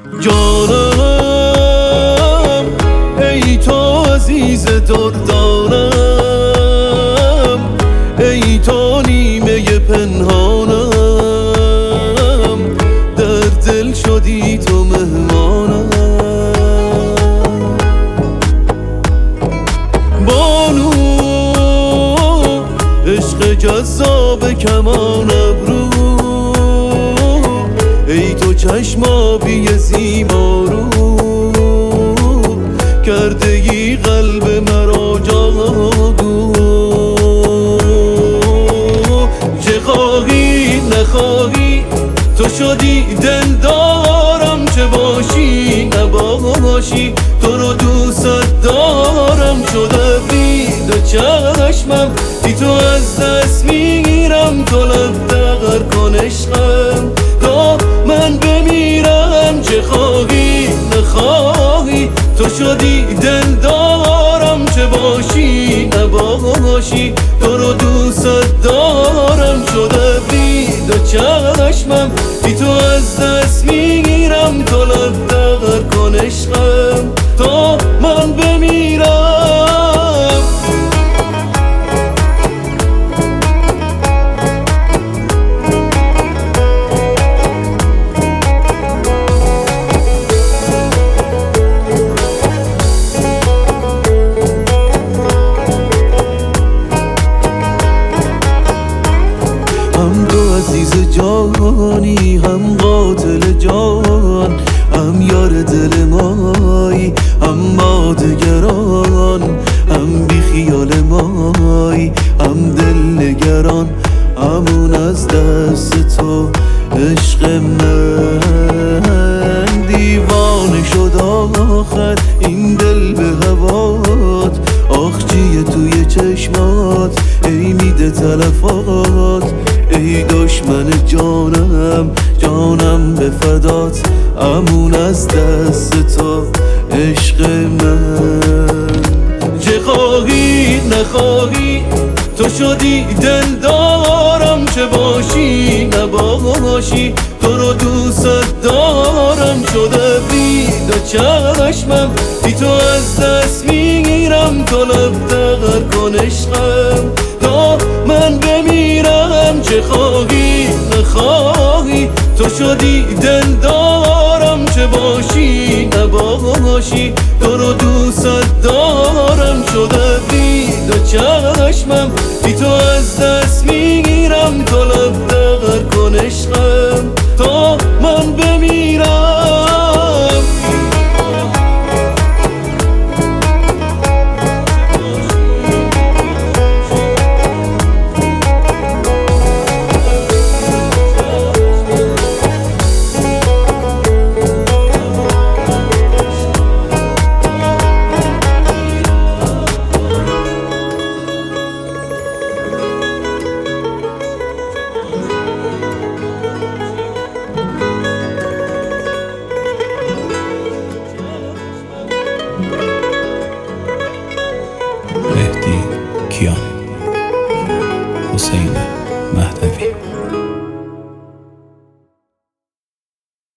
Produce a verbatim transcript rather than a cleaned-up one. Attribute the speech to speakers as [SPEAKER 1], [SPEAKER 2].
[SPEAKER 1] جانم ای تو عزیز دردانم، ای تو نیمه پنهانم، در دل شدی تو مهمانم. بانو عشق جذاب کمان ابرو، ای تو چشم آبی زیبارو، کرده ای قلب مرا جادو. چه خواهی نخواهی تو شدی دلدارم، چه باشی نباشی تو رو دوست دارم. شده بید چشمم بی تو از دست میگیرم، تو لب دقر کن عشقم تا من بمیرم. چه خواهی نخواهی تو شدی دلدارم، چه باشی نباشی تو رو دوست دارم. شده بید چشمم بی تو از دست میگیرم، تو لب دقر کن عشقم تا من بمیرم. هم تو عزیز جانی، هم قاتل جان، هم یار دل مایی، هم ما دگران، هم بی خیال مایی، هم دل نگران. همون از دست تو عشق من دیوانه شد آخر این دل به هوات. آخ چیه توی چشمات ای میده تلفات، ای دشمن جانم جانم به فدات. امون از دست تو عشق من. چه خواهی نخواهی تو شدی دلدارم، چه باشی نباشی تو رو دوست دارم. شده بید چشمم بی تو از دست میگیرم، تو لب دقر کن عشقم تا من بمیرم. چه خواهی نخواهی تو شدی دلدارم، چه باشی نباشی تو رو دوست دارم. شده بید چشمم بی تو